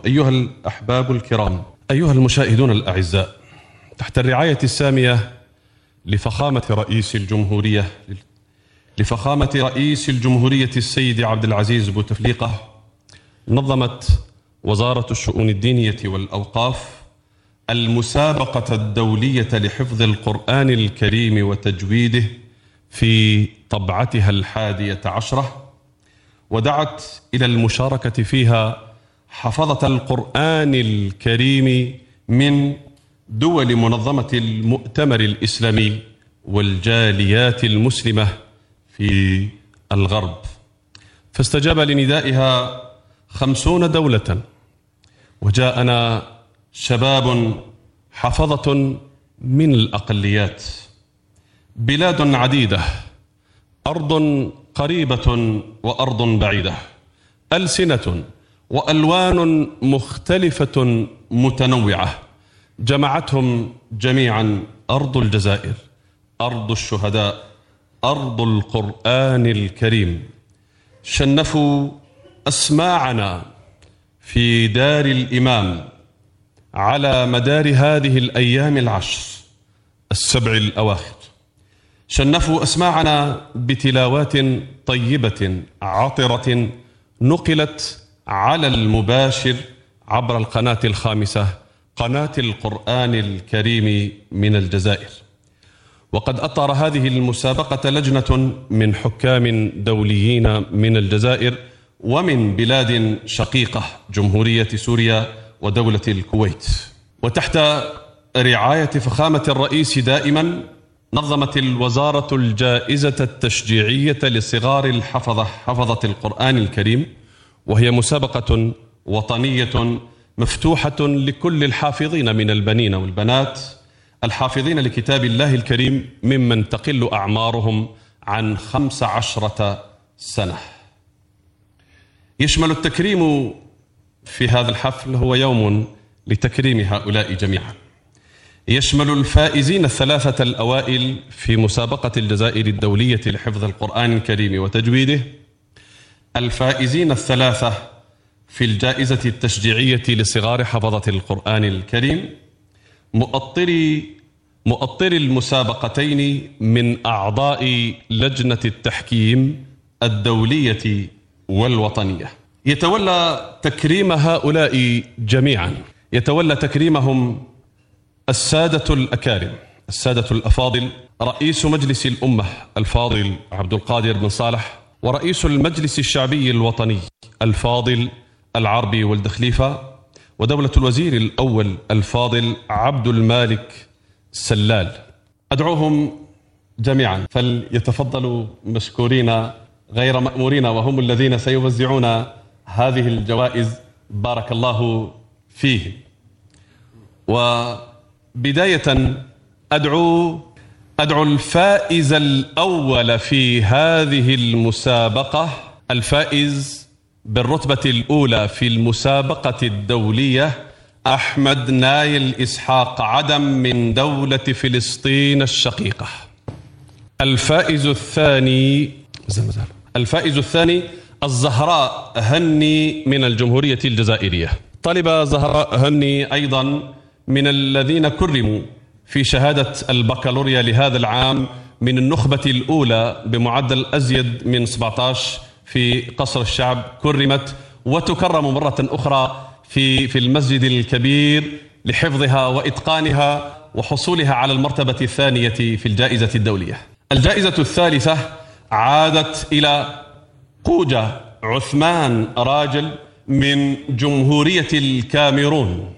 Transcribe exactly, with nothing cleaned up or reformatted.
أيها الأحباب الكرام، أيها المشاهدون الأعزاء، تحت الرعاية السامية لفخامة رئيس الجمهورية لفخامة رئيس الجمهورية السيد عبد العزيز بوتفليقة، نظمت وزارة الشؤون الدينية والأوقاف المسابقة الدولية لحفظ القرآن الكريم وتجويده في طبعتها الحادية عشرة، ودعت إلى المشاركة فيها حفظة القرآن الكريم من دول منظمة المؤتمر الإسلامي والجاليات المسلمة في الغرب، فاستجاب لندائها خمسون دولة، وجاءنا شباب حفظة من الأقليات، بلاد عديدة، أرض قريبة وأرض بعيدة، ألسنة وألوان مختلفة متنوعة، جمعتهم جميعا أرض الجزائر، أرض الشهداء، أرض القرآن الكريم. شنفوا أسماعنا في دار الإمام على مدار هذه الأيام العشر السبع الأواخر، شنفوا أسماعنا بتلاوات طيبة عطرة نقلت على المباشر عبر القناة الخامسة، قناة القرآن الكريم من الجزائر. وقد أطر هذه المسابقة لجنة من حكام دوليين من الجزائر ومن بلاد شقيقة، جمهورية سوريا ودولة الكويت. وتحت رعاية فخامة الرئيس دائما نظمت الوزارة الجائزة التشجيعية لصغار الحفظة حفظة القرآن الكريم، وهي مسابقة وطنية مفتوحة لكل الحافظين من البنين والبنات الحافظين لكتاب الله الكريم ممن تقل أعمارهم عن خمس عشرة سنة. يشمل التكريم في هذا الحفل هو يوم لتكريم هؤلاء جميعا، يشمل الفائزين الثلاثة الأوائل في مسابقة الجزائر الدولية لحفظ القرآن الكريم وتجويده، الفائزين الثلاثة في الجائزة التشجيعية لصغار حفظة القرآن الكريم، مؤطري مؤطري المسابقتين من أعضاء لجنة التحكيم الدولية والوطنية. يتولى تكريم هؤلاء جميعا يتولى تكريمهم السادة الأكارم، السادة الأفاضل، رئيس مجلس الأمة الفاضل عبد القادر بن صالح، ورئيس المجلس الشعبي الوطني الفاضل العربي ولد خليفة، ودولة الوزير الأول الفاضل عبد المالك سلال. أدعوهم جميعا فليتفضلوا مشكورين غير مأمورين، وهم الذين سيوزعون هذه الجوائز، بارك الله فيهم. وبداية أدعو أدعو الفائز الأول في هذه المسابقة، الفائز بالرتبة الأولى في المسابقة الدولية، أحمد نايل إسحاق عدم من دولة فلسطين الشقيقة. الفائز الثاني الفائز الثاني الزهراء هني من الجمهورية الجزائرية. طالبة زهراء هني أيضا من الذين كرموا في شهادة البكالوريا لهذا العام من النخبة الأولى بمعدل أزيد من سبعة عشر في قصر الشعب، كرمت وتكرم مرة أخرى في في المسجد الكبير لحفظها وإتقانها وحصولها على المرتبة الثانية في الجائزة الدولية. الجائزة الثالثة عادت إلى قوجة عثمان راجل من جمهورية الكاميرون.